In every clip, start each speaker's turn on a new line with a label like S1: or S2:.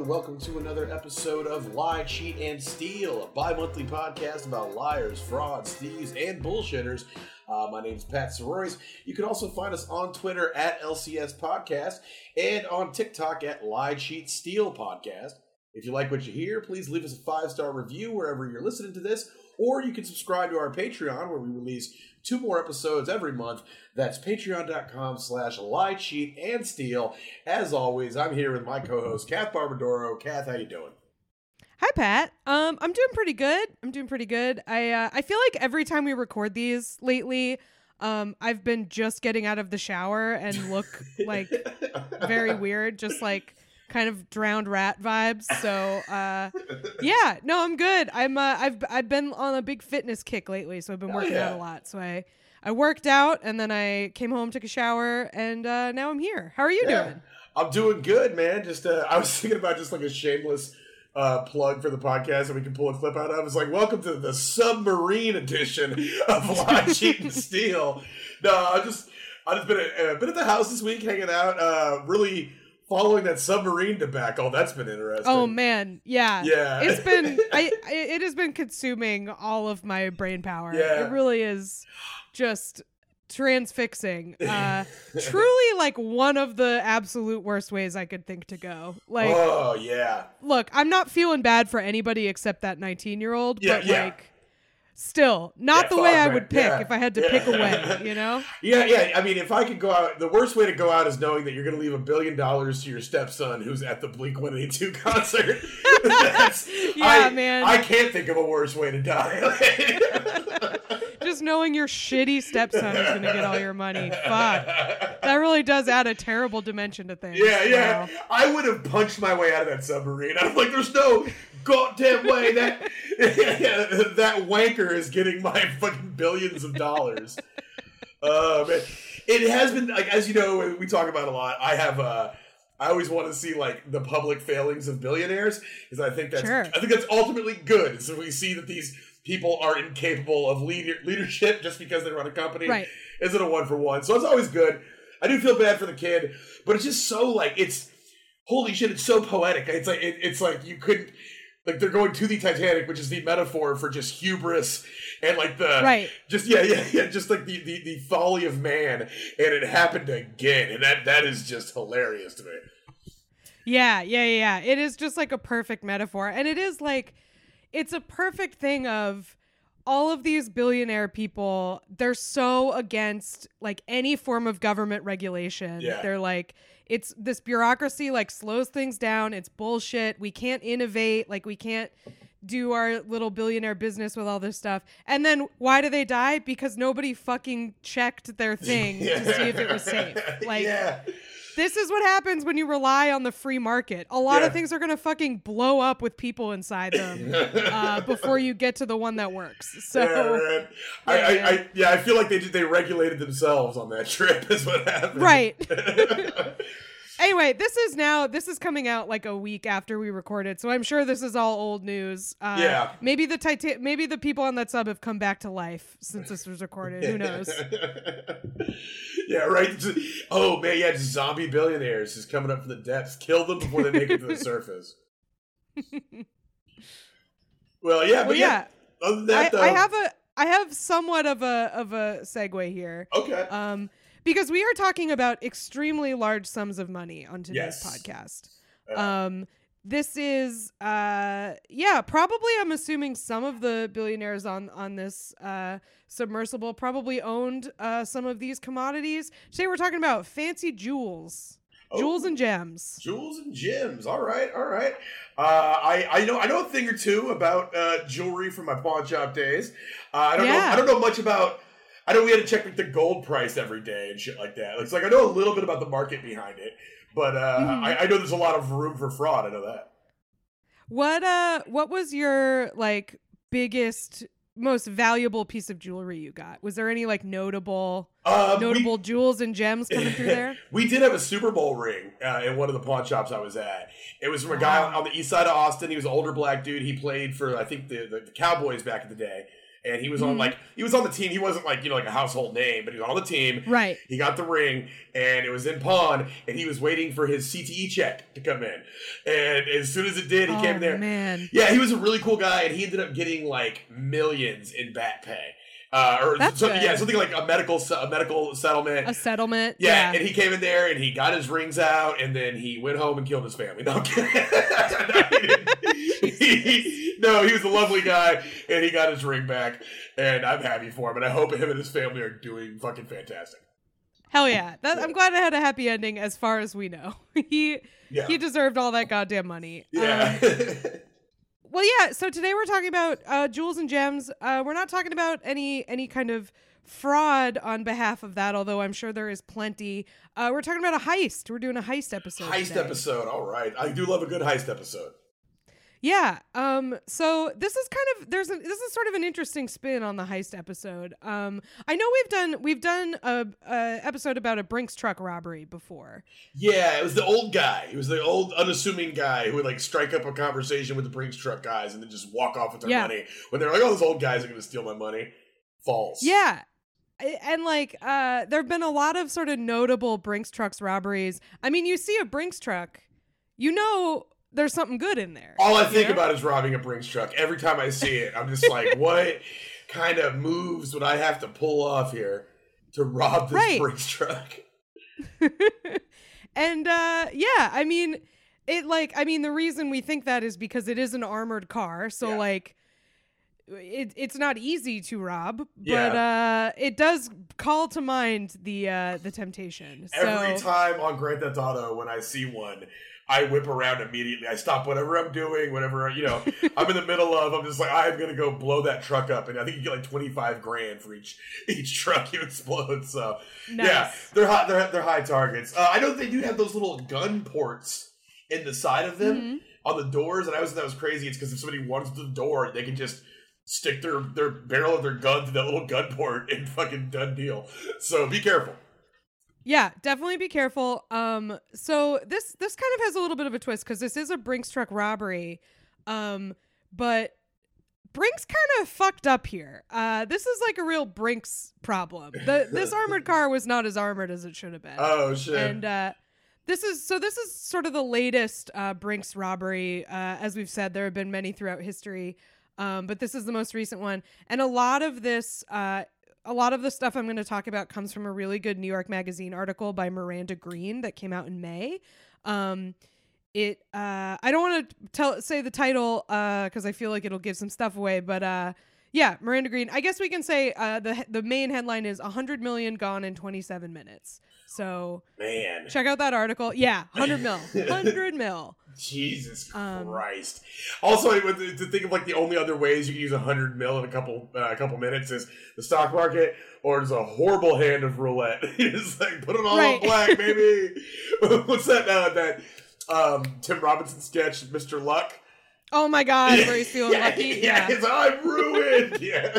S1: and welcome to another episode of Lie, Cheat, and Steal, a bi-monthly podcast about liars, frauds, thieves, and bullshitters. My name is Pat Soroyce. You can also find us on Twitter at LCS Podcast and on TikTok at Lie, Cheat, Steal Podcast. If you like what you hear, please leave us a 5-star review wherever you're listening to this, or you can subscribe to our Patreon where we release 2 more episodes every month. That's patreon.com/lie, cheat, and steal. As always, I'm here with my co-host, Kath Barbadoro. Kath, how you doing?
S2: Hi, Pat. I'm doing pretty good. I feel like every time we record these lately, I've been just getting out of the shower and look like very weird, just like kind of drowned rat vibes. So, yeah, no, I'm good. I've been on a big fitness kick lately, so I've been working out a lot. So I worked out and then I came home, took a shower, and now I'm here. How are you doing?
S1: I'm doing good, man. Just I was thinking about just like a shameless plug for the podcast that we can pull a clip out of. It's like, welcome to the submarine edition of Lie, Cheat, and Steal. No, I've just been at the house this week, hanging out, really following that submarine debacle. That's been interesting.
S2: Oh man, yeah. It's been it has been consuming all of my brain power.
S1: Yeah.
S2: It really is just transfixing. Truly like one of the absolute worst ways I could think to go. Like,
S1: oh yeah.
S2: Look, I'm not feeling bad for anybody except that 19-year-old, but like still, not the way I would pick if I had to pick a way, you know?
S1: Yeah. I mean, if I could go out, the worst way to go out is knowing that you're going to leave $1 billion to your stepson who's at the Blink-182 concert. Man. I can't think of a worse way to die.
S2: Just knowing your shitty stepson is going to get all your money. Fuck. That really does add a terrible dimension to things.
S1: Yeah. Wow. I would have punched my way out of that submarine. I'm like, there's no goddamn way that that wanker is getting my fucking billions of dollars. Man. It has been, like, as you know, we talk about a lot. I always want to see like the public failings of billionaires, because I think that's ultimately good. So we see that these people are incapable of leadership just because they run a company.
S2: Right.
S1: Isn't a 1-for-1. So it's always good. I do feel bad for the kid, but it's just so like, it's holy shit. It's so poetic. It's like you couldn't, like, they're going to the Titanic, which is the metaphor for just hubris and like the just just like the folly of man, and it happened again, and that is just hilarious to me.
S2: Yeah. It is just like a perfect metaphor, and it is like, it's a perfect thing of all of these billionaire people. They're so against like any form of government regulation.
S1: Yeah.
S2: They're like, it's this bureaucracy like slows things down. It's bullshit. We can't innovate. Like, we can't do our little billionaire business with all this stuff. And then why do they die? Because nobody fucking checked their thing to see if it was safe. Like, this is what happens when you rely on the free market. A lot of things are going to fucking blow up with people inside them before you get to the one that works. So
S1: I feel like they regulated themselves on that trip is what happened.
S2: Right. Anyway, this is coming out like a week after we recorded, so I'm sure this is all old news. Maybe the people on that sub have come back to life since this was recorded. Who knows?
S1: Yeah, right. Oh man, just zombie billionaires just coming up from the depths. Kill them before they make it to the surface. Other than that, though,
S2: I have somewhat of a segue here.
S1: Okay.
S2: Because we are talking about extremely large sums of money on today's podcast. This is, probably, I'm assuming some of the billionaires on this submersible probably owned some of these commodities. Today we're talking about fancy jewels. Jewels and gems. Jewels and gems.
S1: All right. I know a thing or two about jewelry from my pawn shop days. I don't know much about. I know we had to check like the gold price every day and shit like that. It's like I know a little bit about the market behind it, but I know there's a lot of room for fraud. I know that.
S2: What was your like biggest, most valuable piece of jewelry you got? Was there any like notable jewels and gems coming through there?
S1: We did have a Super Bowl ring in one of the pawn shops I was at. It was from a guy on the east side of Austin. He was an older black dude. He played for, I think, the Cowboys back in the day. And he was on the team. He wasn't like a household name, but he was on the team.
S2: Right.
S1: He got the ring, and it was in pawn, and he was waiting for his CTE check to come in. And as soon as it did, he came there.
S2: Man.
S1: Yeah, he was a really cool guy, and he ended up getting like millions in back pay. Something like a medical settlement.
S2: A settlement.
S1: Yeah, and he came in there and he got his rings out, and then he went home and killed his family. No, I'm kidding. He was a lovely guy, and he got his ring back, and I'm happy for him, and I hope him and his family are doing fucking fantastic.
S2: Hell yeah. I'm glad it had a happy ending as far as we know. He deserved all that goddamn money.
S1: Yeah.
S2: Well, yeah, so today we're talking about Jewels and Gems. We're not talking about any kind of fraud on behalf of that, although I'm sure there is plenty. We're talking about a heist. We're doing a heist episode
S1: Episode, all right. I do love a good heist episode.
S2: Yeah. So this is this is sort of an interesting spin on the heist episode. I know we've done a episode about a Brinks truck robbery before.
S1: Yeah, it was the old guy. He was the old unassuming guy who would like strike up a conversation with the Brinks truck guys and then just walk off with their money when they're like, "Oh, those old guys are going to steal my money." False.
S2: Yeah. And there have been a lot of sort of notable Brinks trucks robberies. I mean, you see a Brinks truck, there's something good in there.
S1: All I think about is robbing a Brinks truck. Every time I see it, I'm just like, what kind of moves would I have to pull off here to rob this Brinks truck?
S2: And the reason we think that is because it is an armored car. So it's not easy to rob, but it does call to mind the temptation.
S1: Every time on Grand Theft Auto, when I see one, I whip around immediately. I stop whatever I'm doing, whatever, I'm in the middle of, I'm just like, I'm going to go blow that truck up. And I think you get like $25,000 for each truck you explode. So
S2: nice.
S1: Yeah, they're high targets. I know they do have those little gun ports in the side of them on the doors. And I always thought that was crazy. It's because if somebody wants the door, they can just stick their barrel of their gun to that little gun port and fucking done deal. So be careful.
S2: Yeah, definitely be careful. So this kind of has a little bit of a twist because this is a Brinks truck robbery, but Brinks kind of fucked up here. This is like a real Brinks problem. This armored car was not as armored as it should have been.
S1: Oh shit!
S2: And this is sort of the latest Brinks robbery. As we've said, there have been many throughout history, but this is the most recent one, and a lot of the stuff I'm going to talk about comes from a really good New York Magazine article by Miranda Green that came out in May. I don't want to say the title because I feel like it'll give some stuff away, but Miranda Green. I guess we can say the main headline is 100 million gone in 27 minutes. So
S1: man,
S2: check out that article. Yeah, 100 mil.
S1: Jesus Christ. Also, to think of like the only other ways you can use 100 mil in a couple minutes is the stock market, or there's a horrible hand of roulette. It's like, put it all on black, baby. What's that Tim Robinson sketch, Mr. Luck?
S2: Oh my God, where he's feeling lucky.
S1: Yeah, I'm ruined. Yeah.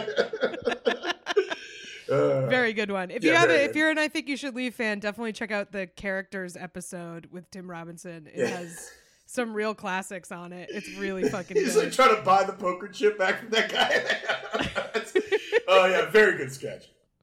S2: Very good one. If you're an I Think You Should Leave fan, definitely check out the characters episode with Tim Robinson. It has some real classics on it. It's really fucking
S1: He's
S2: good.
S1: like trying to buy the poker chip back from that guy. Oh yeah, very good sketch.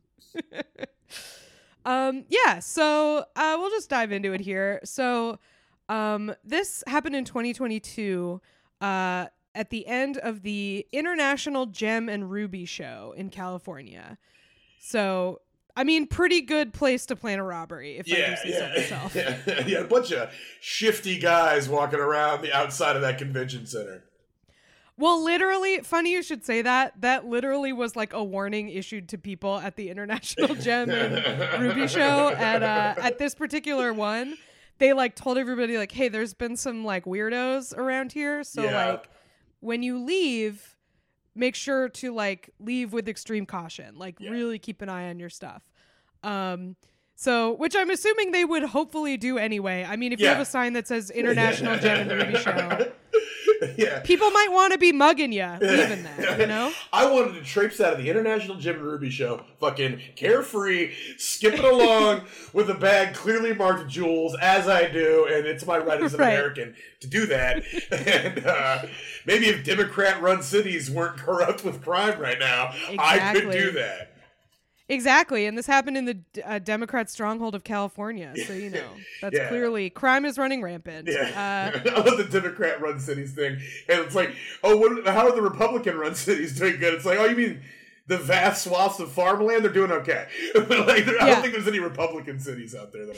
S2: So we'll just dive into it here. So this happened in 2022 at the end of the International Gem and Ruby Show in California. So, I mean, pretty good place to plan a robbery, if I do say so myself.
S1: Yeah, a bunch of shifty guys walking around the outside of that convention center.
S2: Well, literally, funny you should say that. That literally was like a warning issued to people at the International Gem and Ruby Show. At this particular one, they like told everybody like, hey, there's been some like weirdos around here. So like when you leave, make sure to like leave with extreme caution, like really keep an eye on your stuff. So, which I'm assuming they would hopefully do anyway. I mean, if you have a sign that says International Gem and Ruby Show,
S1: Yeah.
S2: People might want to be mugging you, leaving that, you know?
S1: I wanted to traipse out of the International Jim and Ruby show, fucking carefree, skipping along with a bag clearly marked jewels, as I do, and it's my right as an American to do that. And maybe if Democrat-run cities weren't corrupt with crime right now, I could do that.
S2: Exactly, and this happened in the Democrat stronghold of California, so you know that's clearly crime is running rampant.
S1: Yeah. I love the Democrat-run cities thing, and it's like, oh, how are the Republican-run cities doing good? It's like, oh, you mean the vast swaths of farmland? They're doing okay. But like, I don't think there's any Republican cities out there that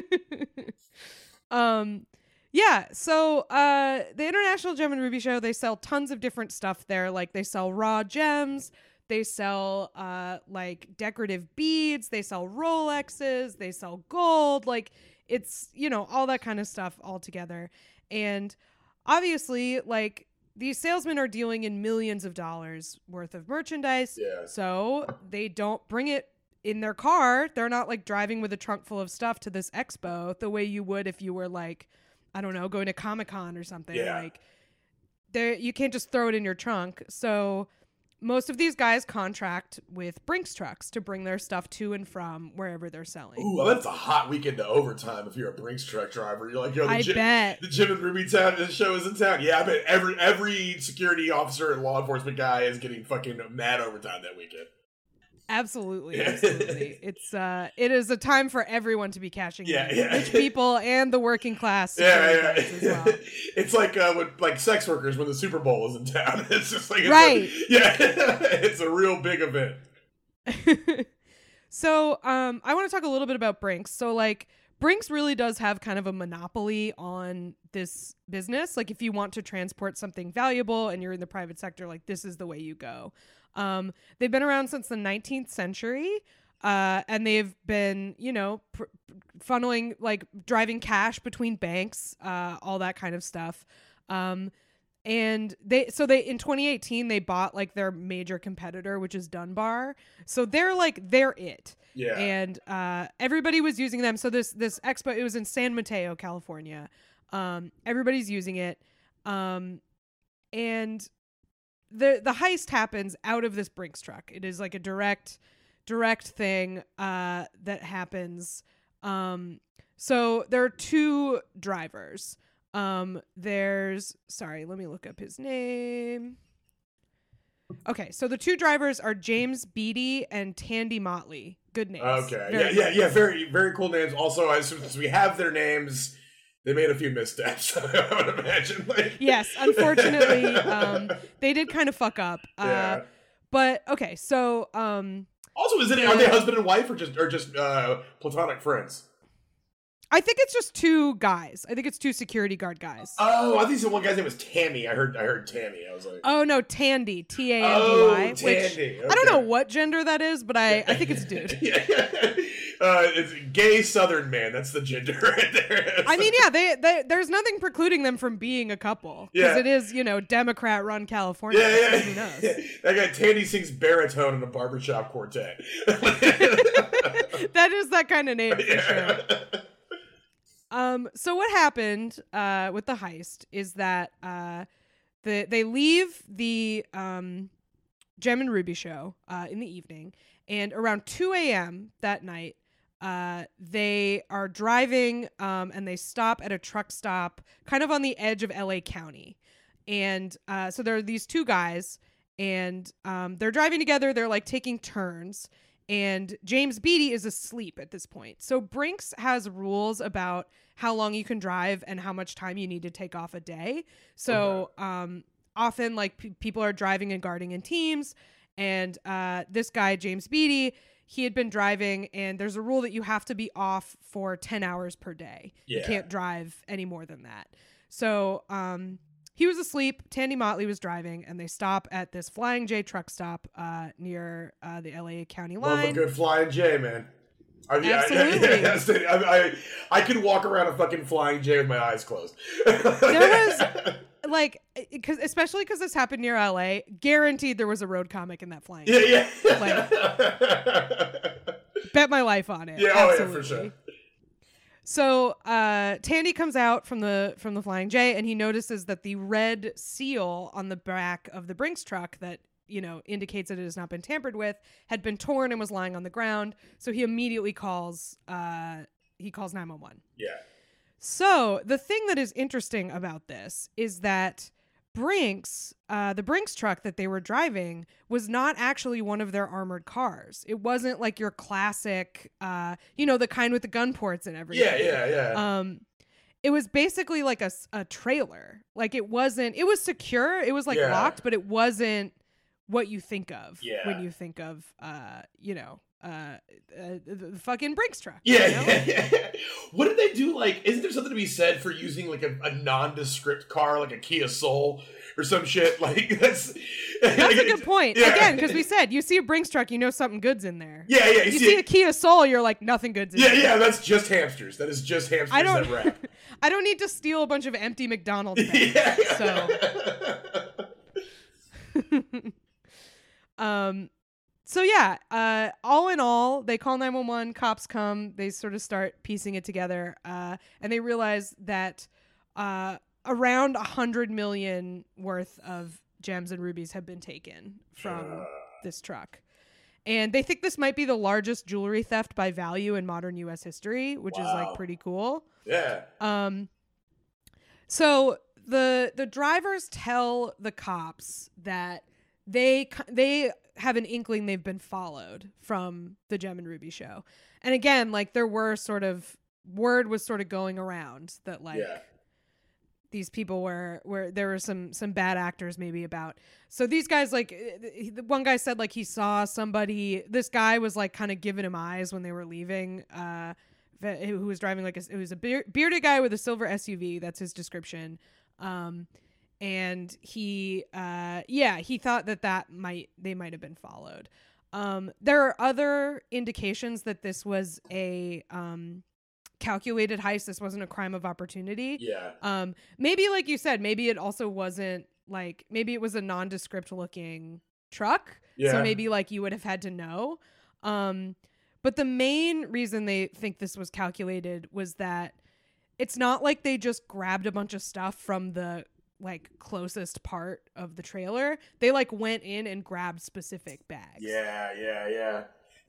S1: I know of.
S2: Yeah, so the International Gem and Ruby Show, they sell tons of different stuff there. Like they sell raw gems. They sell like decorative beads, they sell Rolexes, they sell gold, like it's, you know, all that kind of stuff all together. And obviously, like these salesmen are dealing in millions of dollars worth of merchandise.
S1: Yeah.
S2: So they don't bring it in their car. They're not like driving with a trunk full of stuff to this expo the way you would if you were like, I don't know, going to Comic-Con or something.
S1: Yeah.
S2: Like you can't just throw it in your trunk. So most of these guys contract with Brinks trucks to bring their stuff to and from wherever they're selling.
S1: Ooh, well, that's a hot weekend to overtime if you're a Brinks truck driver. You're like, yo,
S2: bet.
S1: The Jim and Ruby show is in town. Yeah, I bet every security officer and law enforcement guy is getting fucking mad overtime that weekend.
S2: Absolutely. It is a time for everyone to be cashing in.
S1: Yeah.
S2: Rich people and the working class.
S1: Yeah.
S2: As well.
S1: It's like when sex workers when the Super Bowl is in town. It's just like it's a real big event.
S2: So I want to talk a little bit about Brinks. So like Brinks really does have kind of a monopoly on this business. Like if you want to transport something valuable and you're in the private sector, like this is the way you go. They've been around since the 19th century, and they've been, you know, funneling, like driving cash between banks, all that kind of stuff. And they in 2018, they bought like their major competitor, which is Dunbar. So they're it.
S1: Yeah.
S2: And, everybody was using them. So this expo, it was in San Mateo, California. Everybody's using it. And the heist happens out of this Brinks truck. It is like a direct thing that happens. So there are two drivers. Let me look up his name. Okay, so the two drivers are James Beatty and Tandy Motley. Good names.
S1: Okay, yeah, very, very cool names. Also, as we have their names, they made a few missteps, I would imagine.
S2: Yes, unfortunately, they did kind of fuck up.
S1: Yeah.
S2: But okay, so
S1: also, are they husband and wife or just platonic friends?
S2: I think it's just two guys. I think it's two security guard guys.
S1: Oh, I think one guy's name was Tammy. I heard Tammy. I was like,
S2: oh no, Tandy, Tandy.
S1: Oh, Tandy.
S2: Okay. I don't know what gender that is, but I think it's dude.
S1: Yeah. It's gay Southern man. That's the gender right there.
S2: I mean, yeah, there's nothing precluding them from being a couple because it is, you know, Democrat-run California.
S1: Yeah.
S2: So who knows?
S1: Yeah. That guy Tandy sings baritone in a barbershop quartet.
S2: That is that kind of name for sure. So what happened with the heist is that they leave the Gem and Ruby show in the evening, and around 2 a.m. that night, they are driving and they stop at a truck stop kind of on the edge of LA County. And so there are these two guys, and they're driving together. They're like taking turns. And James Beatty is asleep at this point. So Brinks has rules about how long you can drive and how much time you need to take off a day. So often like people are driving and guarding in teams. And this guy, James Beatty, he had been driving, and there's a rule that you have to be off for 10 hours per day.
S1: Yeah.
S2: You can't drive any more than that. So he was asleep. Tandy Motley was driving, and they stop at this Flying J truck stop near the LA County line.
S1: Love a good Flying J, man.
S2: Absolutely.
S1: I could walk around a fucking Flying J with my eyes closed.
S2: There was, like, especially because this happened near LA, guaranteed there was a road comic in that Flying J.
S1: Yeah.
S2: Like, bet my life on it.
S1: Yeah,
S2: Absolutely.
S1: yeah, for sure.
S2: So Tandy comes out from the Flying J, and he notices that the red seal on the back of the Brinks truck that, you know, indicates that it has not been tampered with had been torn and was lying on the ground. So he immediately calls 911.
S1: Yeah.
S2: So the thing that is interesting about this is that Brinks, the Brinks truck that they were driving, was not actually one of their armored cars. It wasn't like your classic, the kind with the gun ports and everything.
S1: Yeah.
S2: It was basically like a trailer. Like it was secure. It was like locked, but it wasn't what you think of when you think of, the fucking Brinks truck.
S1: Yeah. What did they do? Like, isn't there something to be said for using like a nondescript car, like a Kia Soul or some shit? Like that's
S2: a good point. Yeah. Again, because we said you see a Brinks truck, you know something good's in there.
S1: Yeah.
S2: You see a Kia Soul, you're like nothing good's in there.
S1: Yeah. That's just hamsters. That is just hamsters that rap.
S2: I don't need to steal a bunch of empty McDonald's bags. All in all, they call 911, cops come, they sort of start piecing it together, and they realize that around 100 million worth of gems and rubies have been taken from this truck. And they think this might be the largest jewelry theft by value in modern U.S. history, which is like pretty cool.
S1: Yeah.
S2: So the drivers tell the cops that they have an inkling they've been followed from the Gem and Ruby show. And again, like there were word was sort of going around that like these people were there were some bad actors maybe about. So these guys, like one guy said like he saw somebody, this guy was like kind of giving him eyes when they were leaving, who was driving like it was a bearded guy with a silver SUV. That's his description. And he thought that they might have been followed. There are other indications that this was a calculated heist. This wasn't a crime of opportunity.
S1: Yeah.
S2: Maybe like you said, maybe it also wasn't like, maybe it was a nondescript looking truck.
S1: Yeah.
S2: So maybe like you would have had to know. But the main reason they think this was calculated was that it's not like they just grabbed a bunch of stuff from the like closest part of the trailer. They like went in and grabbed specific bags.
S1: Yeah.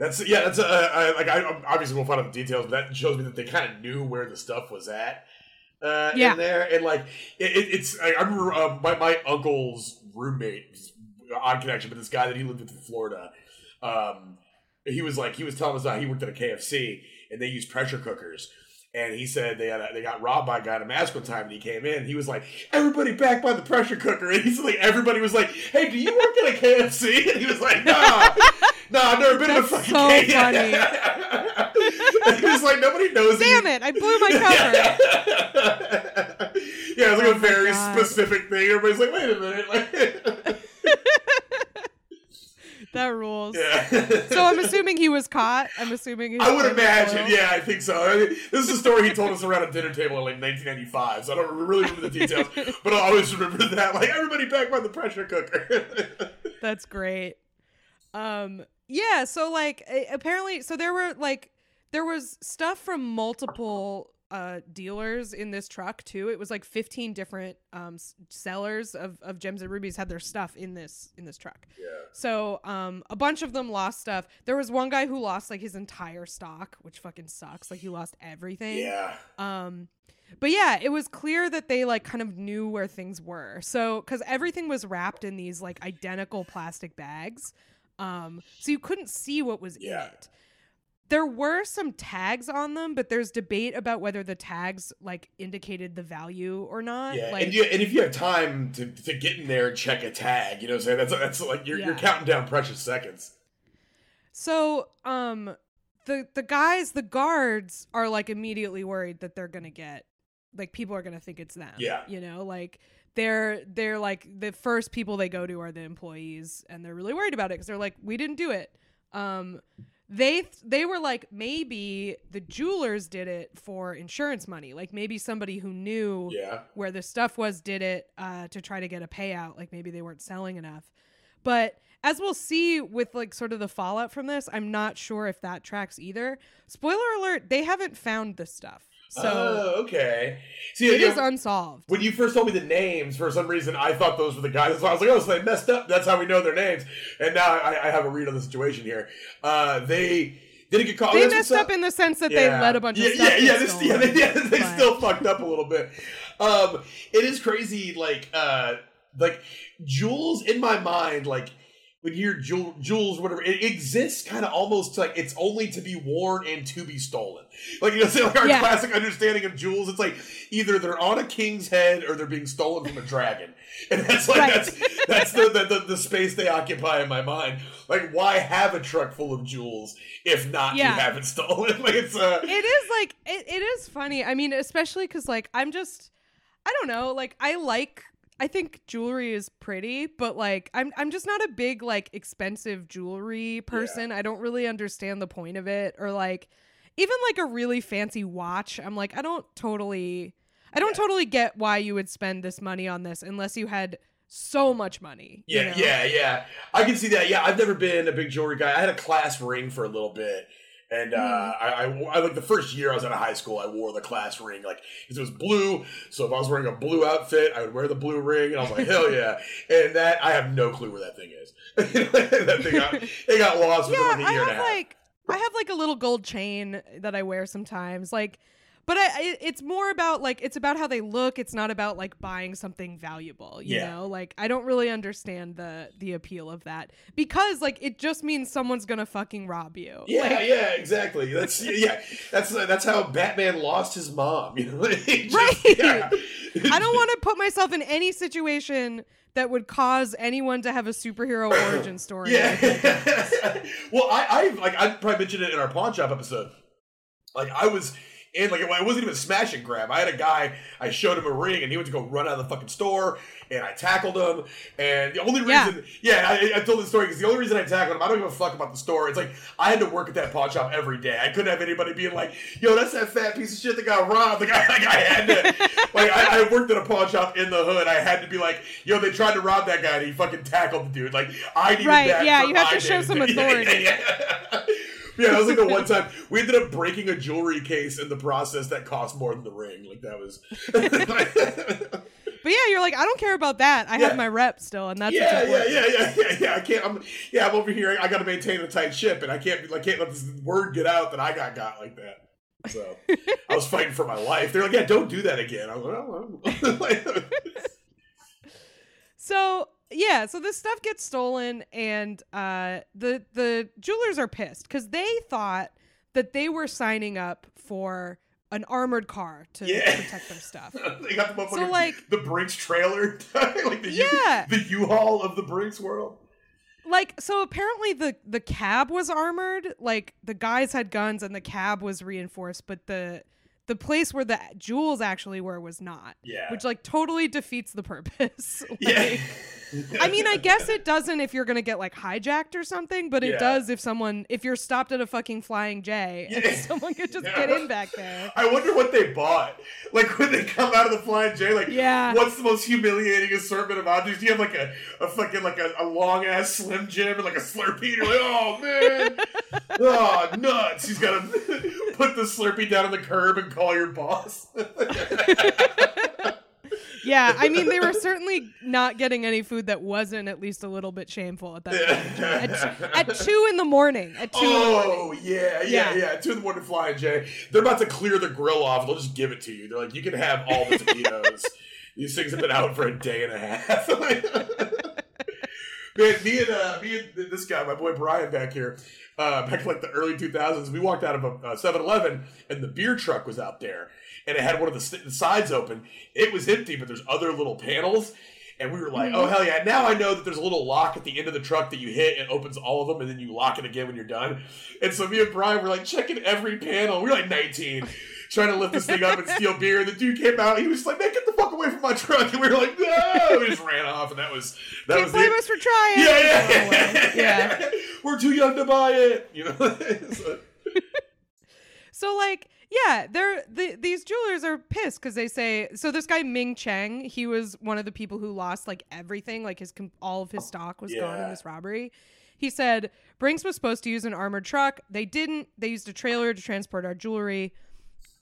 S1: I obviously won't find out the details, but that shows me that they kind of knew where the stuff was at in there. And like it's I remember my uncle's roommate, odd connection, but this guy that he lived with in Florida, he was telling us that he worked at a KFC and they used pressure cookers. And he said they got robbed by a guy in a mask one time, and he came in. And he was like, "Everybody back by the pressure cooker." And he's like, everybody was like, "Hey, do you work at a KFC?" And he was like, "Nah, I've never been in a fucking KFC."
S2: Funny.
S1: And he was like, "Nobody knows."
S2: Damn it! I blew my cover.
S1: Yeah, it was like a very specific thing. Everybody's like, "Wait a minute!" Like,
S2: that rules.
S1: Yeah.
S2: So I'm assuming he was caught. I would
S1: imagine. Yeah, I think so. I mean, this is a story he told us around a dinner table in like 1995, so I don't really remember the details, but I always remember that. Like, everybody back by the pressure cooker.
S2: That's great. So like apparently, so there was stuff from multiple dealers in this truck too. It was like 15 different sellers of gems and rubies had their stuff in this truck.
S1: Yeah.
S2: So a bunch of them lost stuff. There was one guy who lost like his entire stock, which fucking sucks. Like he lost everything.
S1: Yeah.
S2: But yeah, it was clear that they like kind of knew where things were. So because everything was wrapped in these like identical plastic bags, so you couldn't see what was in it. There were some tags on them, but there's debate about whether the tags like indicated the value or not.
S1: Yeah,
S2: like,
S1: and if you have time to get in there and check a tag, you know what I'm saying? That's like you're counting down precious seconds.
S2: So the guards are like immediately worried that they're gonna get like people are gonna think it's them.
S1: Yeah.
S2: You know, like they're like the first people they go to are the employees, and they're really worried about it because they're like, we didn't do it. They were like, maybe the jewelers did it for insurance money. Like maybe somebody who knew where the stuff was did it to try to get a payout. Like maybe they weren't selling enough. But as we'll see with like sort of the fallout from this, I'm not sure if that tracks either. Spoiler alert, they haven't found this stuff. So
S1: okay. See,
S2: it is unsolved.
S1: When you first told me the names, for some reason, I thought those were the guys. So I was like, oh, so they messed up. That's how we know their names. And now I have a read on the situation here. They didn't get caught.
S2: They messed up in the sense that they let a bunch of stuff get stolen.
S1: They still fucked up a little bit. It is crazy, like jewels in my mind, like when you hear jewels, whatever, it exists kind of almost like it's only to be worn and to be stolen. Like, you know, say like our classic understanding of jewels, it's like either they're on a king's head or they're being stolen from a dragon, and that's like that's the space they occupy in my mind. Like, why have a truck full of jewels if not to have it stolen? Like, it's
S2: it is like it is funny. I mean, especially because like I don't know, like I think jewelry is pretty, but like I'm just not a big like expensive jewelry person. I don't really understand the point of it, or like even like a really fancy watch. I'm like I don't totally get why you would spend this money on this unless you had so much money.
S1: Yeah, you know? Yeah. I can see that. Yeah, I've never been a big jewelry guy. I had a class ring for a little bit. And I like the first year I was out of high school, I wore the class ring, like, because it was blue. So if I was wearing a blue outfit, I would wear the blue ring, and I was like, hell yeah! And that I have no clue where that thing is. That thing got lost within like a year and a half.
S2: I have like a little gold chain that I wear sometimes, like. But it's more about like it's about how they look. It's not about like buying something valuable, you know. Like I don't really understand the appeal of that, because like it just means someone's gonna fucking rob you.
S1: Yeah, exactly. That's how Batman lost his mom. You know,
S2: right? Yeah. I don't want to put myself in any situation that would cause anyone to have a superhero origin story.
S1: Yeah. Well, I probably mentioned it in our pawn shop episode. Like I was. And like, it wasn't even a smash and grab. I had a guy, I showed him a ring, and he went to go run out of the fucking store, and I tackled him. And the only reason, I told this story because the only reason I tackled him, I don't give a fuck about the store. It's like, I had to work at that pawn shop every day. I couldn't have anybody being like, yo, that's that fat piece of shit that got robbed. Like, I had to, like, I worked at a pawn shop in the hood. I had to be like, yo, they tried to rob that guy, and he fucking tackled the dude. Like, I needed that.
S2: Yeah, you have to show some authority.
S1: Yeah, that was like the one time we ended up breaking a jewelry case in the process that cost more than the ring. Like that was.
S2: But yeah, you're like, I don't care about that. I have my rep still, and that's
S1: yeah. I can't. I'm over here. I got to maintain a tight ship, and I can't let this word get out that I got like that. So I was fighting for my life. They're like, yeah, don't do that again. I was like, oh.
S2: So this stuff gets stolen, and the jewelers are pissed because they thought that they were signing up for an armored car to protect their stuff.
S1: They got the Brinks trailer, like the U-Haul of the Brinks world.
S2: Like, so apparently the cab was armored. Like the guys had guns and the cab was reinforced, but the place where the jewels actually were was not. Yeah. Which like totally defeats the purpose. Like, I mean, I guess it doesn't if you're going to get like hijacked or something, but it does if you're stopped at a fucking Flying J and someone could just get in back there.
S1: I wonder what they bought. Like when they come out of the Flying J, like what's the most humiliating assortment of objects? Do you have like a fucking like a long ass Slim Jim and like a Slurpee? You're like, oh man. Oh, nuts. He's got to put the Slurpee down on the curb and call your boss.
S2: Yeah, I mean, they were certainly not getting any food that wasn't at least a little bit shameful at that point. At 2 in the morning. At 2 in the morning.
S1: Yeah. 2 in the morning, Flying J. They're about to clear the grill off. They'll just give it to you. They're like, you can have all the taquitos. These things have been out for a day and a half. Man, me and this guy, my boy Brian back here, back in like the early 2000s, we walked out of a 7-Eleven and the beer truck was out there. And it had one of the sides open. It was empty, but there's other little panels. And we were like, oh, hell yeah. Now I know that there's a little lock at the end of the truck that you hit and opens all of them, and then you lock it again when you're done. And so me and Brian were like checking every panel. We were like 19, trying to lift this thing up and steal beer. And the dude came out. He was just like, man, get the fuck away from my truck. And we were like, no. We just ran off. And that was
S2: Can't blame us for trying.
S1: Yeah. We're too young to buy it. You know?
S2: So like, yeah, these jewelers are pissed because they say, so this guy Ming Cheng, he was one of the people who lost like everything, like all of his stock was gone in this robbery. He said Brinks was supposed to use an armored truck. They didn't. They used a trailer to transport our jewelry.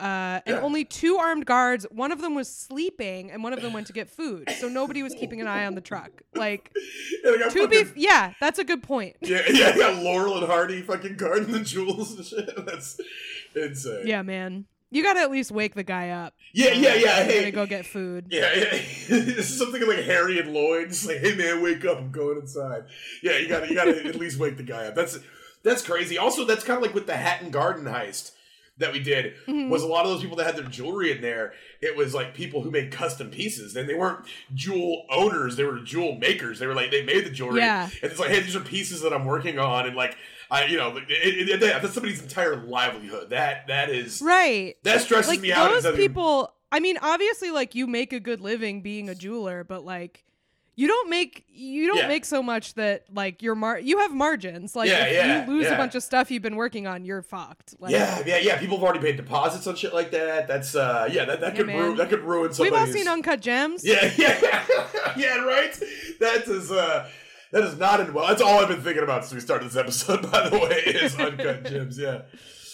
S2: and only 2 armed guards. One of them was sleeping, and one of them went to get food. So nobody was keeping an eye on the truck. Like, that's a good point.
S1: Yeah, Laurel and Hardy fucking guarding the jewels and shit. That's insane.
S2: Yeah, man. You gotta at least wake the guy up.
S1: Yeah. Hey,
S2: gonna go get food.
S1: Yeah. This is something like Harry and Lloyd. Just like, hey man, wake up! I'm going inside. Yeah, you gotta at least wake the guy up. That's crazy. Also, that's kind of like with the Hatton Garden heist that we did. Was a lot of those people that had their jewelry in there. It was like people who made custom pieces, and they weren't jewel owners; they were jewel makers. They were like they made the jewelry, and it's like, hey, these are pieces that I'm working on, and like. That's somebody's entire livelihood. That is
S2: right.
S1: That stresses
S2: like,
S1: me out.
S2: Those people. I mean, obviously, like you make a good living being a jeweler, but like you don't make so much that like you have margins. Like if you lose a bunch of stuff you've been working on, you're fucked. Like,
S1: yeah. People have already paid deposits on shit like that. That's that could ruin somebody's.
S2: We've all seen Uncut Gems.
S1: Yeah, right. That is not in well. That's all I've been thinking about since we started this episode, by the way, is Uncut Gems, yeah.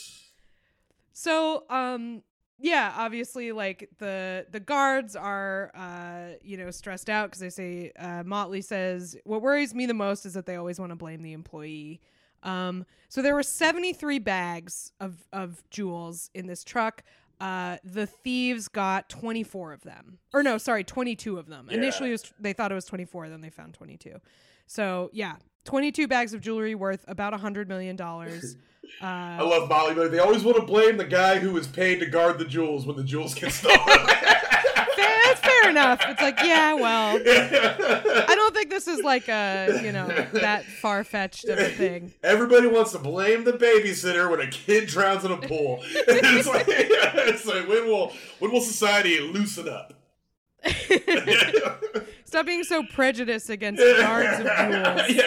S2: So, obviously, like, the guards are, stressed out because they say, Motley says, what worries me the most is that they always want to blame the employee. So there were 73 bags of jewels in this truck. The thieves got 24 of them. Or no, sorry, 22 of them. Yeah. Initially, they thought it was 24, then they found 22. So, 22 bags of jewelry worth about $100 million.
S1: I love Molly, but they always want to blame the guy who was paid to guard the jewels when the jewels get stolen.
S2: That's fair enough. It's like, well, I don't think this is like that far-fetched of a thing.
S1: Everybody wants to blame the babysitter when a kid drowns in a pool. it's like when will society loosen up?
S2: Stop being so prejudiced against guards of jewels.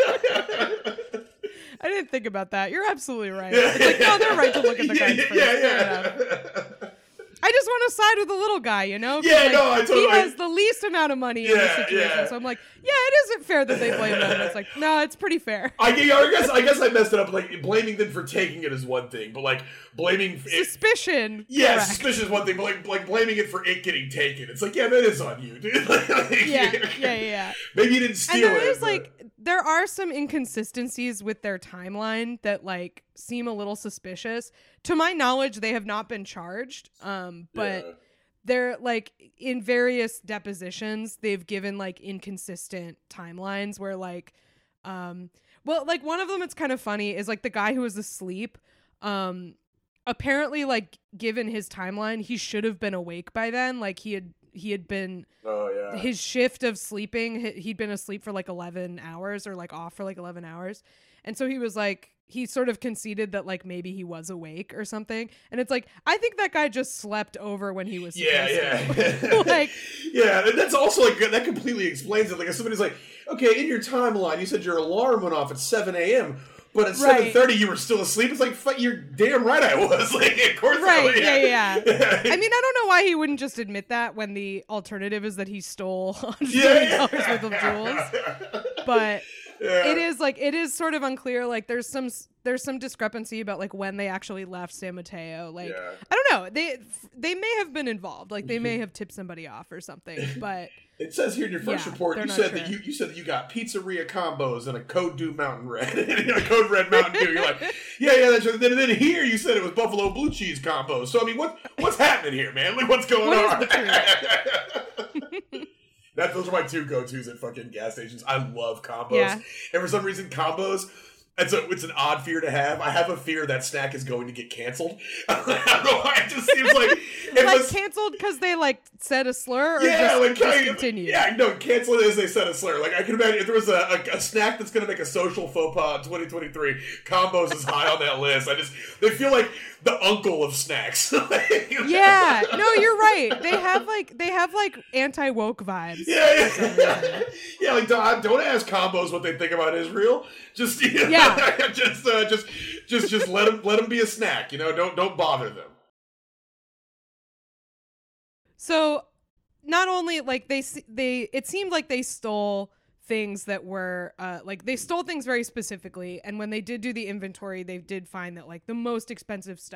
S2: I didn't think about that. You're absolutely right. It's like, no, they're right to look at the guys first. I just want to side with the little guy, you know?
S1: I totally.
S2: He has the least amount of money in this situation, so I'm like, it isn't fair that they blame them. It's like, no, it's pretty fair.
S1: I guess I messed it up. Like, blaming them for taking it is one thing, but like blaming
S2: suspicion.
S1: Yeah, suspicion is one thing, but like blaming it for it getting taken. It's like, that is on you, dude.
S2: Yeah.
S1: Maybe you didn't steal it.
S2: And there are some inconsistencies with their timeline that like seem a little suspicious. To my knowledge, they have not been charged. But they're like in various depositions, they've given like inconsistent timelines where like, like one of them, it's kind of funny, is like the guy who was asleep. Apparently, like given his timeline, he should have been awake by then. Like he had been. His shift of sleeping, he'd been asleep for like 11 hours or like off for like 11 hours. And so he was like, he sort of conceded that like maybe he was awake or something. And it's like, I think that guy just slept over when he was
S1: to.
S2: Like,
S1: and that's also like, that completely explains it. Like if somebody's like, okay, in your timeline, you said your alarm went off at 7 a.m., but at 7:30 you were still asleep. It's like, you're damn right I was. Like, of course I was.
S2: Yeah. I mean, I don't know why he wouldn't just admit that when the alternative is that he stole $100 million worth of jewels. But it is sort of unclear. Like there's some discrepancy about like when they actually left San Mateo. Like I don't know. They may have been involved. Like they may have tipped somebody off or something. But
S1: it says here in your first report, you said that you said that you got pizzeria combos and a Code Dew Mountain Red, a Code Red Mountain Dew. You're like, that's right. Then here you said it was Buffalo Blue Cheese combos. So I mean, what's happening here, man? Like what's going on? Those are my two go-tos at fucking gas stations. I love combos. And for some reason, combos, it's an odd fear to have. I have a fear that snack is going to get canceled. I don't know why. It just seems like...
S2: canceled because they, like, said a slur? Or just discontinued?
S1: Yeah, no, canceled as they said a slur. Like, I can imagine if there was a snack that's going to make a social faux pas in 2023, combos is high on that list. They feel like the uncle of snacks.
S2: No, you're right. They have anti-woke vibes.
S1: Yeah, like don't ask combos what they think about Israel. Just just let them be a snack. You know, don't bother them.
S2: So, not only like it seemed like they stole things that were they stole things very specifically, and when they did do the inventory, they did find that like the most expensive stuff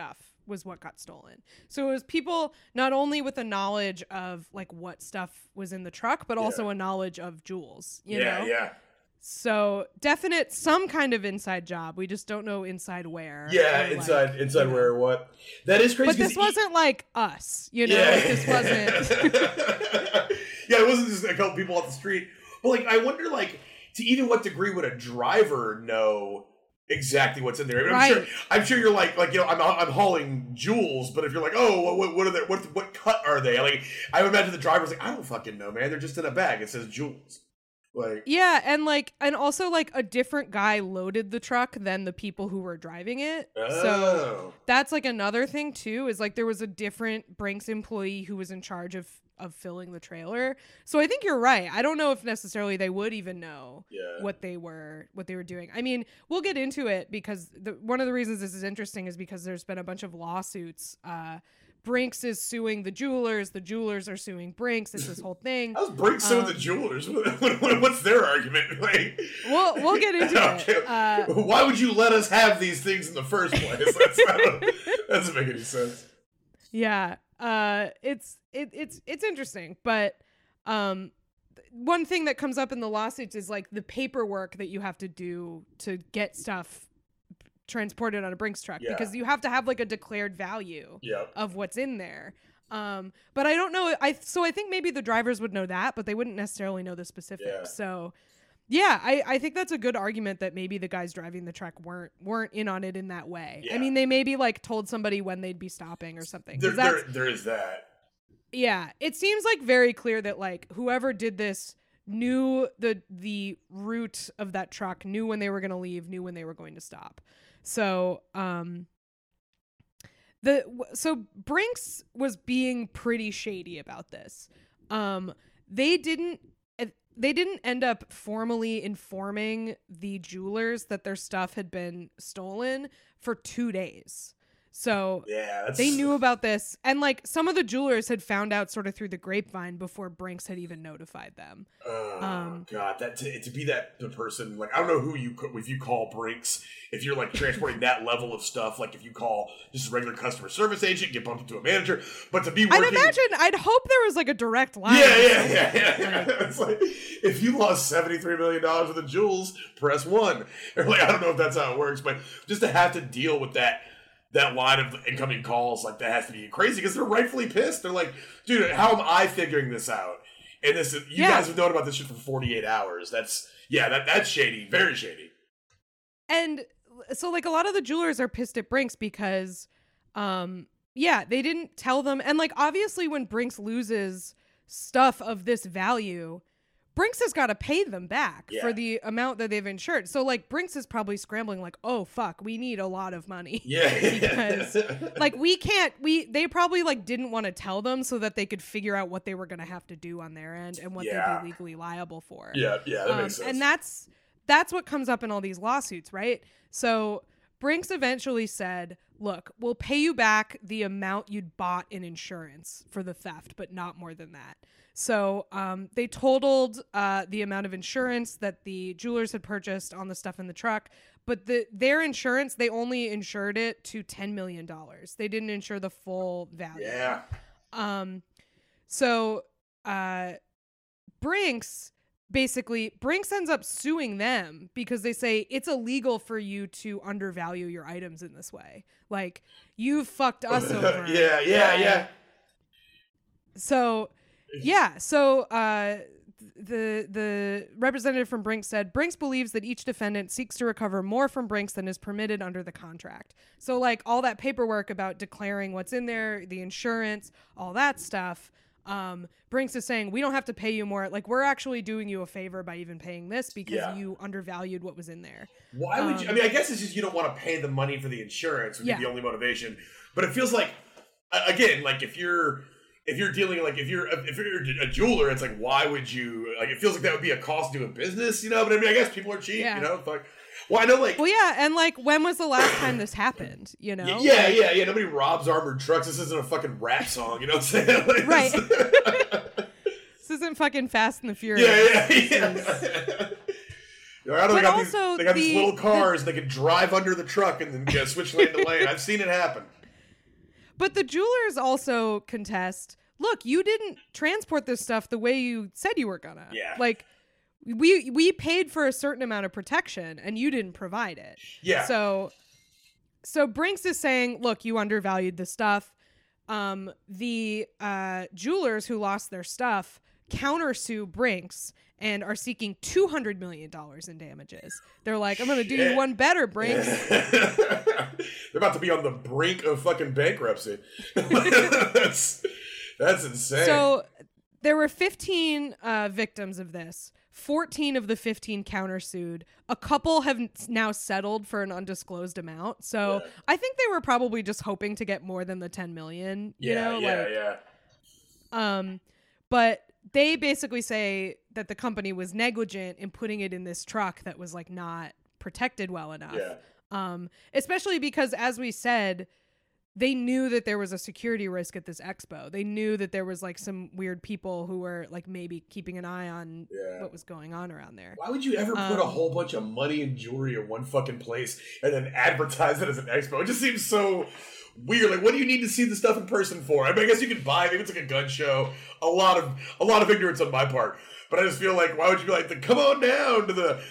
S2: what got stolen. So it was people not only with a knowledge of like what stuff was in the truck, but also a knowledge of jewels. You know?
S1: Yeah.
S2: So definite some kind of inside job. We just don't know inside where.
S1: Yeah, inside where or what. That is crazy.
S2: But this wasn't like us, you know.
S1: Yeah.
S2: Like, this wasn't.
S1: Yeah, it wasn't just a couple people off the street. But like, I wonder, like, to even what degree would a driver know exactly what's in there? I mean, I'm sure you're like you know, I'm hauling jewels, but if you're like, oh, what are they? What cut are they? Like, I would imagine the driver's like, I don't fucking know, man. They're just in a bag. It says jewels. Like,
S2: yeah, and also like a different guy loaded the truck than the people who were driving it.
S1: Oh.
S2: So that's like another thing too, is like there was a different Brinks employee who was in charge of filling the trailer. So I think you're right. I don't know if necessarily they would even know what they were doing. I mean, we'll get into it because one of the reasons this is interesting is because there's been a bunch of lawsuits. Brinks is suing the jewelers are suing Brinks. It's this whole thing.
S1: How's Brinks suing the jewelers? What's their argument? Like,
S2: we'll get into it.
S1: Why would you let us have these things in the first place? That doesn't make any sense.
S2: Yeah, it's interesting, but one thing that comes up in the lawsuits is like the paperwork that you have to do to get stuff transported on a Brinks truck, because you have to have like a declared value of what's in there. But I don't know. I think maybe the drivers would know that, but they wouldn't necessarily know the specifics.
S1: Yeah.
S2: So yeah, I think that's a good argument that maybe the guys driving the truck weren't in on it in that way. Yeah. I mean, they maybe like told somebody when they'd be stopping or something.
S1: There is that.
S2: Yeah, it seems like very clear that like whoever did this knew the route of that truck, knew when they were going to leave, knew when they were going to stop. So, Brinks was being pretty shady about this. They didn't end up formally informing the jewelers that their stuff had been stolen for 2 days. So they knew about this, and like some of the jewelers had found out sort of through the grapevine before Brinks had even notified them.
S1: Oh God, that to be the person, like, I don't know if you call Brinks, if you're like transporting that level of stuff, like if you call just a regular customer service agent, get bumped into a manager, but to be working,
S2: I'd hope there was like a direct line.
S1: Yeah. It's like, if you lost $73 million worth of jewels, press 1. Or like, I don't know if that's how it works, but just to have to deal with that line of incoming calls, like, that has to be crazy, because they're rightfully pissed. They're like, dude, how am I figuring this out? And you guys have known about this shit for 48 hours. That's shady. Very shady.
S2: And so like a lot of the jewelers are pissed at Brinks because they didn't tell them. And like obviously when Brinks loses stuff of this value, Brinks has got to pay them back for the amount that they've insured. So like Brinks is probably scrambling like, oh fuck, we need a lot of money.
S1: Yeah.
S2: Because like they probably like didn't want to tell them so that they could figure out what they were going to have to do on their end and what they'd be legally liable for.
S1: Yeah, that makes sense.
S2: And that's what comes up in all these lawsuits, right? So Brinks eventually said, look, we'll pay you back the amount you'd bought in insurance for the theft, but not more than that. So they totaled the amount of insurance that the jewelers had purchased on the stuff in the truck, but their insurance, they only insured it to $10 million. They didn't insure the full value.
S1: Yeah.
S2: So Brinks ends up suing them because they say it's illegal for you to undervalue your items in this way. Like, you've fucked us over.
S1: Yeah.
S2: So the representative from Brinks said, Brinks believes that each defendant seeks to recover more from Brinks than is permitted under the contract. So like all that paperwork about declaring what's in there, the insurance, all that stuff, Brinks is saying, we don't have to pay you more. Like, we're actually doing you a favor by even paying this because you undervalued what was in there.
S1: Why would you? I mean, I guess it's just you don't want to pay the money for the insurance would be the only motivation. But it feels like, again, like if you're dealing, like if you're a jeweler, it's like, why would you, like, it feels like that would be a cost doing business, you know? But I mean, I guess people are cheap, you know? It's like, well, I know, like...
S2: Well, yeah, and like, when was the last time this happened, you know?
S1: Yeah. Nobody robs armored trucks. This isn't a fucking rap song, you know what I'm saying? Like,
S2: right. This isn't fucking Fast and the Furious.
S1: Yeah. They got these little cars, and they can drive under the truck and then switch lane to lane. I've seen it happen.
S2: But the jewelers also contest, look, you didn't transport this stuff the way you said you were gonna.
S1: Yeah.
S2: Like, we paid for a certain amount of protection and you didn't provide it.
S1: Yeah.
S2: So Brinks is saying, look, you undervalued the stuff. The jewelers who lost their stuff countersue Brinks and are seeking $200 million in damages. They're like, I'm going to do you one better, Brinks.
S1: They're about to be on the brink of fucking bankruptcy. That's insane.
S2: So there were 15 victims of this. 14 of the 15 countersued. A couple have now settled for an undisclosed amount. So I think they were probably just hoping to get more than the 10 million. But they basically say that the company was negligent in putting it in this truck that was like not protected well enough. Especially because, as we said, they knew that there was a security risk at this expo. They knew that there was like some weird people who were like maybe keeping an eye on what was going on around there.
S1: Why would you ever put a whole bunch of money and jewelry in one fucking place and then advertise it as an expo? It just seems so weird. Like, what do you need to see the stuff in person for? I mean, I guess you can buy, maybe it's like a gun show. A lot of ignorance on my part. But I just feel like, why would you be like, come on down to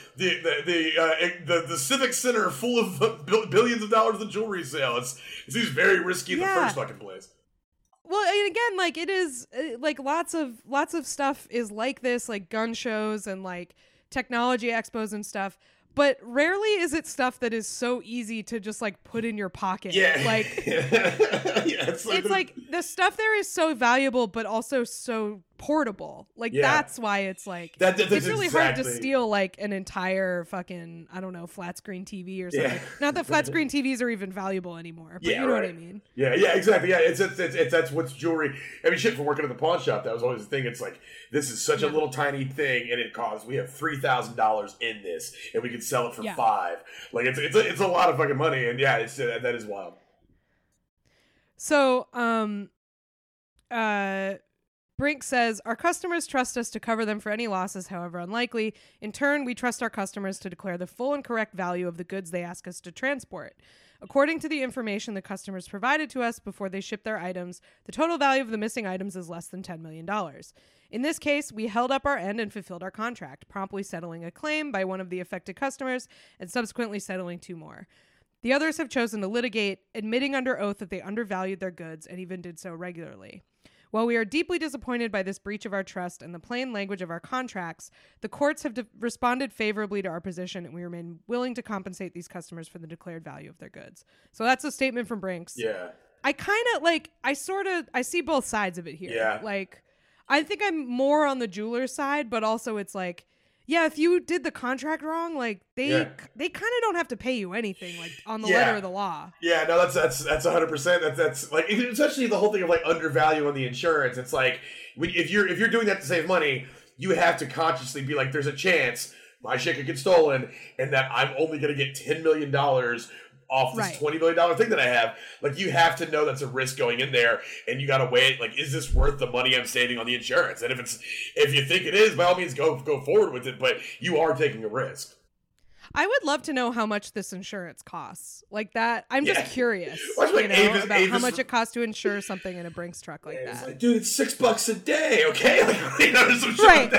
S1: the Civic Center full of billions of dollars of jewelry sale? It seems very risky in the first fucking place.
S2: Well, and again, like, it is like lots of stuff is like this, like gun shows and like technology expos and stuff. But rarely is it stuff that is so easy to just like put in your pocket.
S1: Yeah.
S2: Like, it's like the stuff there is so valuable, but also so portable. Like, that's why it's like, it's really hard to steal like an entire fucking, I don't know, flat screen TV or something. Yeah. Not that flat screen TVs are even valuable anymore, but you know what I mean?
S1: Yeah, exactly. Yeah, it's that's what's jewelry. I mean, shit, for working at the pawn shop, that was always the thing. It's like, this is such a little tiny thing, and we have $3,000 in this, and we can sell it for $5,000. Like, it's a lot of fucking money, and that is wild.
S2: So, Brink says, our customers trust us to cover them for any losses, however unlikely. In turn, we trust our customers to declare the full and correct value of the goods they ask us to transport. According to the information the customers provided to us before they shipped their items, the total value of the missing items is less than $10 million. In this case, we held up our end and fulfilled our contract, promptly settling a claim by one of the affected customers and subsequently settling 2 more. The others have chosen to litigate, admitting under oath that they undervalued their goods and even did so regularly. While we are deeply disappointed by this breach of our trust and the plain language of our contracts, the courts have responded favorably to our position, and we remain willing to compensate these customers for the declared value of their goods. So that's a statement from Brinks.
S1: Yeah.
S2: I kind of like, I see both sides of it here.
S1: Yeah.
S2: Like, I think I'm more on the jeweler side, but also it's like, yeah, if you did the contract wrong, like they kind of don't have to pay you anything, like on the letter of the law.
S1: Yeah, no, that's 100%. That's like, especially the whole thing of like undervaluing the insurance. It's like, if you're doing that to save money, you have to consciously be like, there's a chance my shit could get stolen, and that I'm only going to get $10 million off this $20 million thing that I have. Like, you have to know that's a risk going in there, and you got to weigh it. Like, is this worth the money I'm saving on the insurance? And if you think it is, by all means, go forward with it. But you are taking a risk.
S2: I would love to know how much this insurance costs. Like that, I'm just curious
S1: about
S2: how much it costs to insure something in a Brinks truck like that.
S1: Like, dude, it's $6 a day, okay? Like, there's some shit
S2: right.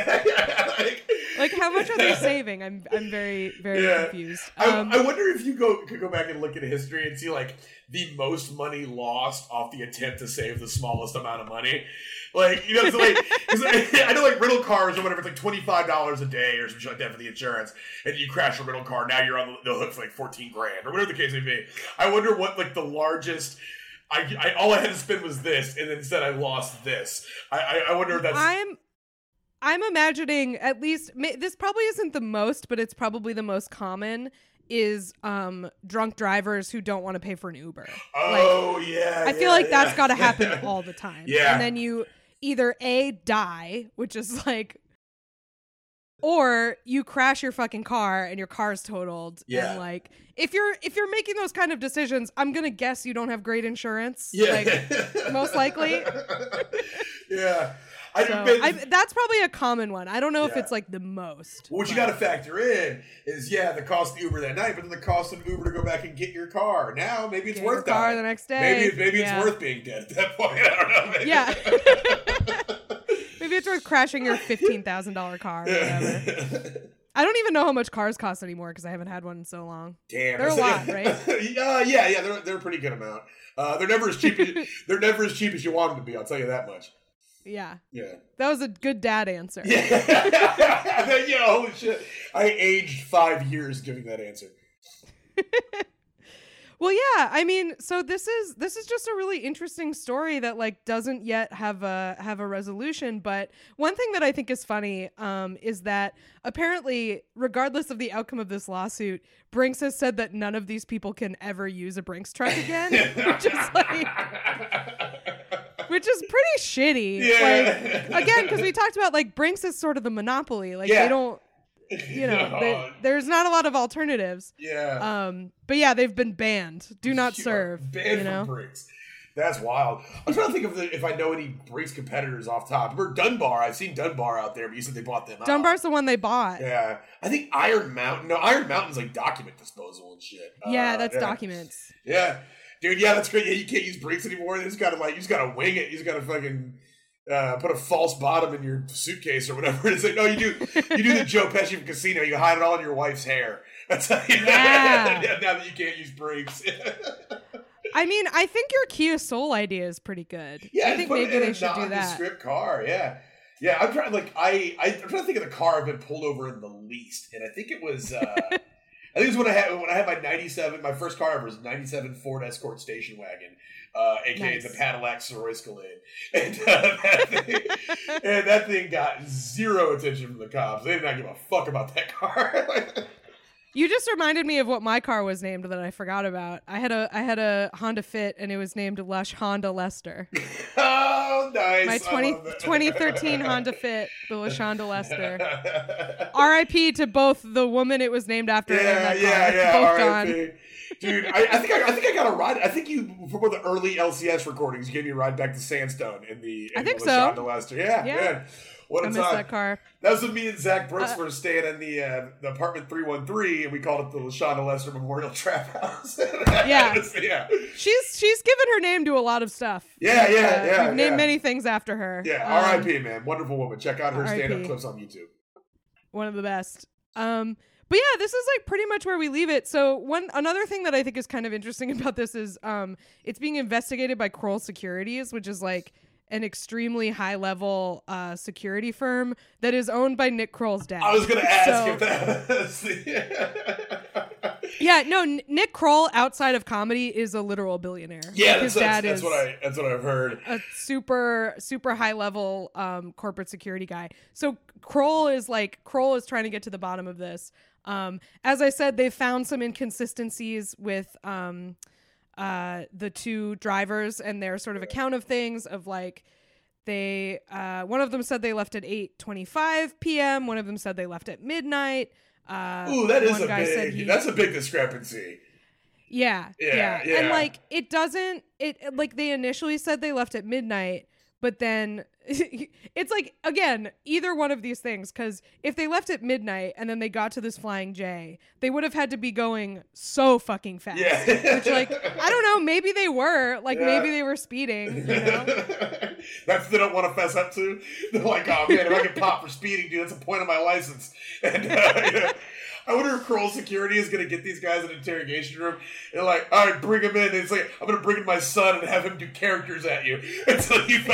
S1: Like,
S2: how much are they saving? I'm very, very confused.
S1: I wonder if you could go back and look at history and see like the most money lost off the attempt to save the smallest amount of money. Like, you know, it's like, I know like rental cars or whatever, it's like $25 a day or something like that for the insurance, and you crash a rental car, now you're on the hook for like $14,000 or whatever the case may be. I wonder what like the largest. All I had to spend was this, and instead I lost this. I wonder if that's.
S2: I'm imagining, at least this probably isn't the most, but it's probably the most common, is drunk drivers who don't want to pay for an Uber.
S1: Oh,
S2: like,
S1: yeah.
S2: I feel like that's got to happen all the time.
S1: Yeah.
S2: And then you either A, die, which is like, or you crash your fucking car and your car's totaled.
S1: Yeah.
S2: And like, if you're making those kind of decisions, I'm going to guess you don't have great insurance.
S1: Yeah.
S2: Like, most likely.
S1: Yeah.
S2: That's probably a common one. I don't know if it's like the most.
S1: What you got to factor in is the cost of Uber that night, but then the cost of Uber to go back and get your car. Now maybe it's worth that.
S2: Car the next day.
S1: Maybe it's worth being dead at that point. I don't know. Maybe.
S2: Yeah. Maybe it's worth crashing your $15,000 car or whatever. I don't even know how much cars cost anymore because I haven't had one in so long.
S1: Damn,
S2: they're a lot, right?
S1: Yeah. They're a pretty good amount. They're never as cheap. They're never as cheap as you want them to be. I'll tell you that much.
S2: Yeah.
S1: Yeah.
S2: That was a good dad answer.
S1: Yeah. Holy shit! I aged 5 years giving that answer.
S2: Well, yeah. I mean, so this is just a really interesting story that like doesn't yet have a resolution. But one thing that I think is funny is that apparently, regardless of the outcome of this lawsuit, Brinks has said that none of these people can ever use a Brinks truck again, which is pretty shitty.
S1: Yeah.
S2: Like again, because we talked about like Brinks is sort of the monopoly. Like they don't. There's not a lot of alternatives.
S1: Yeah.
S2: But yeah, they've been banned. Do not serve.
S1: Banned from Brinks. That's wild. I'm trying to think of if I know any Brinks competitors off top. Remember Dunbar? I've seen Dunbar out there, but you said they bought them out.
S2: Dunbar's the one they bought.
S1: Yeah. I think Iron Mountain. No, Iron Mountain's like document disposal and shit.
S2: Yeah, that's documents.
S1: Yeah. Dude, yeah, that's great. Yeah, you can't use Brinks anymore. You just gotta wing it. You just gotta fucking put a false bottom in your suitcase or whatever. It's like, no, you do the Joe Pesci from Casino. You hide it all in your wife's hair. That's how you now that you can't use Brinks.
S2: I mean, I think your Kia Soul idea is pretty good.
S1: Yeah,
S2: I think maybe they should do that.
S1: Nondescript car, yeah. Yeah, I'm trying. Like, I'm trying to think of the car I've been pulled over in the least, and I think it was. I think it was when I had my '97. My first car ever was '97 Ford Escort station wagon, aka the Cadillac Soroy Escalade, and that thing got zero attention from the cops. They did not give a fuck about that car.
S2: You just reminded me of what my car was named that I forgot about. I had a Honda Fit and it was named Lush Honda Lester.
S1: Oh, nice.
S2: My 2013 Honda Fit, the Lush Honda Lester. R.I.P. to both the woman it was named after and that car. Both
S1: R.I.P. Dude, I think I got a ride. I think you, for one of the early LCS recordings, you gave me a ride back to Sandstone in the Lush Honda Lester. Yeah, man. What a
S2: I
S1: time.
S2: miss that car.
S1: That was when me and Zach Brooks were staying in the apartment 313, and we called it the LaShonda Lester Memorial Trap House.
S2: Yeah. She's given her name to a lot stuff.
S1: Yeah.
S2: We've named many things after her.
S1: Yeah, R.I.P., man. Wonderful woman. Check out her stand-up clips on YouTube.
S2: One of the best. But yeah, this is like pretty much where we leave it. So another thing that I think is kind of interesting about this is it's being investigated by Kroll Securities, which is like an extremely high-level security firm that is owned by Nick Kroll's dad.
S1: I was going to ask if that
S2: Yeah, no, Nick Kroll, outside of comedy, is a literal billionaire.
S1: Yeah, that's what I've heard.
S2: A super, super high-level corporate security guy. So Kroll is trying to get to the bottom of this. As I said, they've found some inconsistencies with the two drivers and their sort of account of things of like they one of them said they left at 8:25 p.m. One of them said they left at midnight.
S1: That's a big discrepancy.
S2: Yeah. And like they initially said they left at midnight, but then it's like, again, either one of these things, because if they left at midnight and then they got to this Flying J, they would have had to be going so fucking fast.
S1: Yeah.
S2: Which, like, I don't know, maybe they were. Like, maybe they were speeding, you know?
S1: That's what they don't want to fess up to. They're like, oh, man, if I get popped for speeding, dude, that's a point on my license. And, I wonder if Kroll Security is going to get these guys in an interrogation room and like, all right, bring him in. And it's like, I'm going to bring in my son and have him do characters at you until you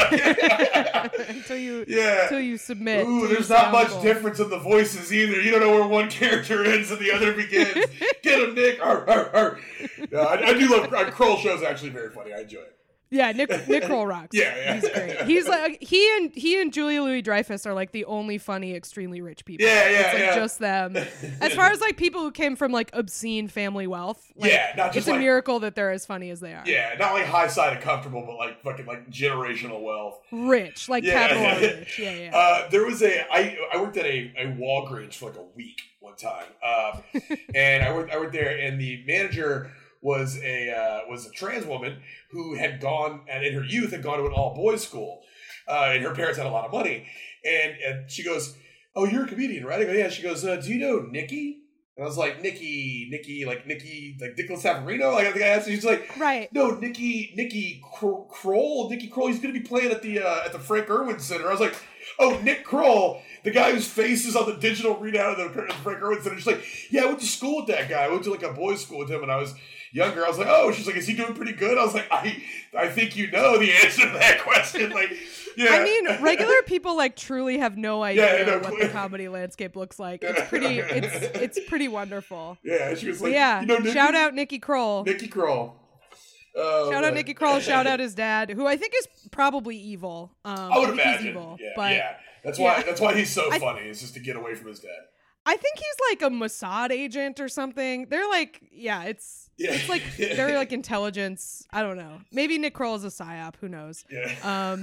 S2: until you submit.
S1: Ooh, there's not much difference in the voices either. You don't know where one character ends and the other begins. Get him, Nick. Arr, arr, arr. I do love Kroll shows. Actually very funny. I enjoy it.
S2: Yeah, Nick Kroll rocks.
S1: Yeah.
S2: He's great. He's like he and Julia Louis-Dreyfus are like the only funny, extremely rich people.
S1: It's
S2: like just them. As far as like people who came from like obscene family wealth, like,
S1: not just
S2: it's a miracle that they're as funny as they are.
S1: Yeah, not like high side and comfortable, but like fucking like generational wealth.
S2: Rich, like capital R rich. Yeah.
S1: There was I worked at a Walgreens for like a week one time, and I worked there, and the manager was a trans woman who had gone, and in her youth had gone to an all boys school. And her parents had a lot of money. And she goes, "Oh, you're a comedian, right?" I go, "Yeah." She goes, "Do you know Nikki?" And I was like, Nikki, like Nicholas Savarino? Like, I think I asked her. She's like,
S2: Right.
S1: "No, Nikki Kroll. Nikki Kroll, he's going to be playing at the Frank Irwin Center." I was like, "Oh, Nick Kroll, the guy whose face is on the digital readout of the Frank Irwin Center." She's like, "Yeah, I went to school with that guy. I went to like a boys' school with him when I was younger." I was like, "Oh," she's like, "Is he doing pretty good?" I was like, I think you know the answer to that question. Like, yeah.
S2: I mean, regular people like truly have no idea
S1: no,
S2: what the comedy landscape looks like. It's pretty wonderful.
S1: Yeah, she was like,
S2: yeah.
S1: You know, Nikki?
S2: Shout out Nikki Kroll.
S1: Nikki Kroll.
S2: Shout out Nikki Kroll. Shout out his dad, who I think is probably evil.
S1: I would imagine.
S2: He's evil,
S1: yeah,
S2: but
S1: yeah. That's why he's so funny. It's just to get away from his dad.
S2: I think he's like a Mossad agent or something. They're like, it's like they're like intelligence. I don't know. Maybe Nick Kroll is a psyop. Who knows?
S1: Yeah.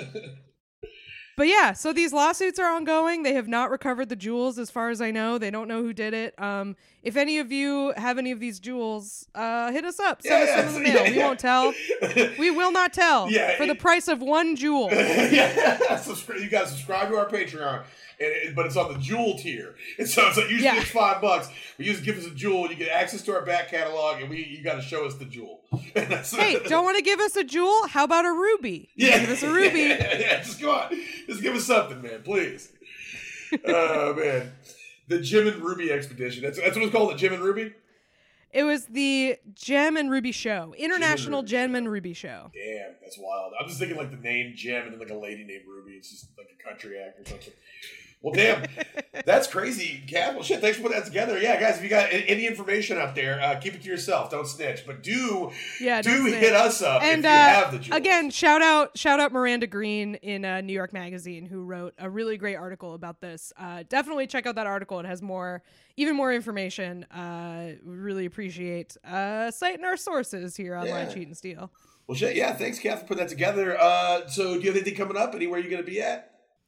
S2: But yeah, so these lawsuits are ongoing. They have not recovered the jewels, as far as I know. They don't know who did it. If any of you have any of these jewels, hit us up. Send us some in the mail. We won't tell. We will not tell. For the price of one jewel.
S1: You guys subscribe to our Patreon. But it's on the jewel tier, and so it's like usually it's $5. But you just give us a jewel, and you get access to our back catalog, and you got to show us the jewel.
S2: Hey, don't want to give us a jewel? How about a ruby? Give us a ruby.
S1: Yeah, just come on, just give us something, man, please. Oh man, the Gem and Ruby expedition. That's what it's called, the Gem and Ruby.
S2: It was the Gem and Ruby Show, International Gem and Ruby Show.
S1: Damn, that's wild. I'm just thinking like the name Gem and then like a lady named Ruby. It's just like a country act or something. Well, damn, that's crazy, Kat. Well, shit, thanks for putting that together. Yeah, guys, if you got any information out there, keep it to yourself. Don't snitch, but do hit us up and, if you have the jewels. Again,
S2: shout out Miranda Green in New York Magazine, who wrote a really great article about this. Definitely check out that article. It has even more information. We really appreciate citing our sources here on Lie, Cheat, and Steal.
S1: Well, shit, yeah, thanks, Kat, for putting that together. So, do you have anything coming up? Anywhere you're going to be at?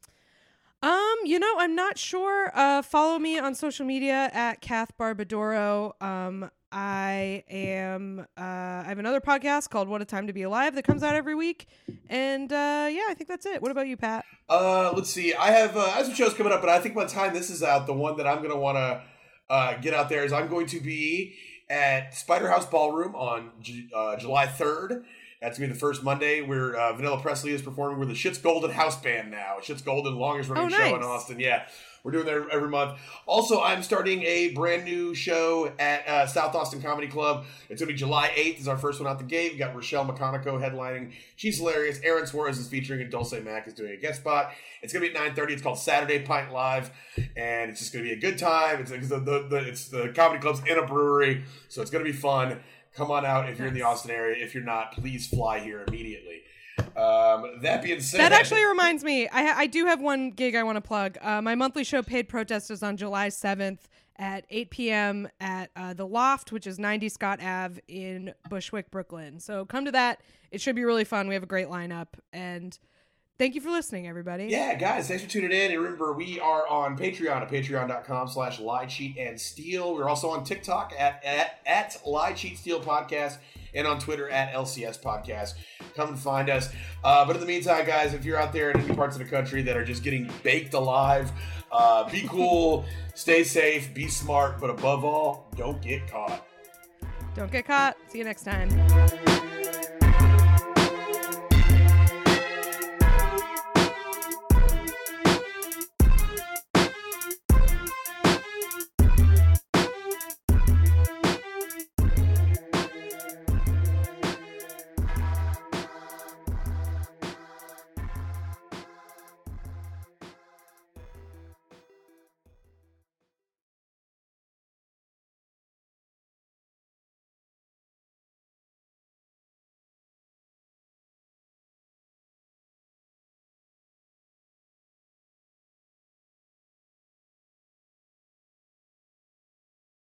S2: I'm not sure. Follow me on social media at Kath Barbadoro. I have another podcast called What a Time to Be Alive that comes out every week. And, I think that's it. What about you, Pat?
S1: Let's see. I have some shows coming up, but I think by the time this is out, the one that I'm going to want to, get out there is I'm going to be at Spider House Ballroom on July 3rd. That's going to be the first Monday where Vanilla Presley is performing. We're the Shit's Golden house band now. Shit's Golden, longest running show in Austin. Yeah, we're doing that every month. Also, I'm starting a brand new show at South Austin Comedy Club. It's going to be July 8th is our first one out the gate. We got Rochelle McConaughey headlining. She's hilarious. Aaron Suarez is featuring and Dulce Mack is doing a guest spot. It's going to be at 9:30. It's called Saturday Pint Live, and it's just going to be a good time. It's the comedy club's in a brewery, so it's going to be fun. Come on out if you're in the Austin area. If you're not, please fly here immediately. That being said...
S2: That actually reminds me. I do have one gig I want to plug. My monthly show, Paid Protest, is on July 7th at 8 p.m. at The Loft, which is 90 Scott Ave in Bushwick, Brooklyn. So come to that. It should be really fun. We have a great lineup. And thank you for listening, everybody.
S1: Yeah, guys, thanks for tuning in. And remember, we are on Patreon at patreon.com/Lie, Cheat, and Steal. We're also on TikTok at Lie, Cheat, Steal Podcast and on Twitter at LCS Podcast. Come and find us. But in the meantime, guys, if you're out there in any parts of the country that are just getting baked alive, be cool, stay safe, be smart, but above all, don't get caught.
S2: Don't get caught. See you next time.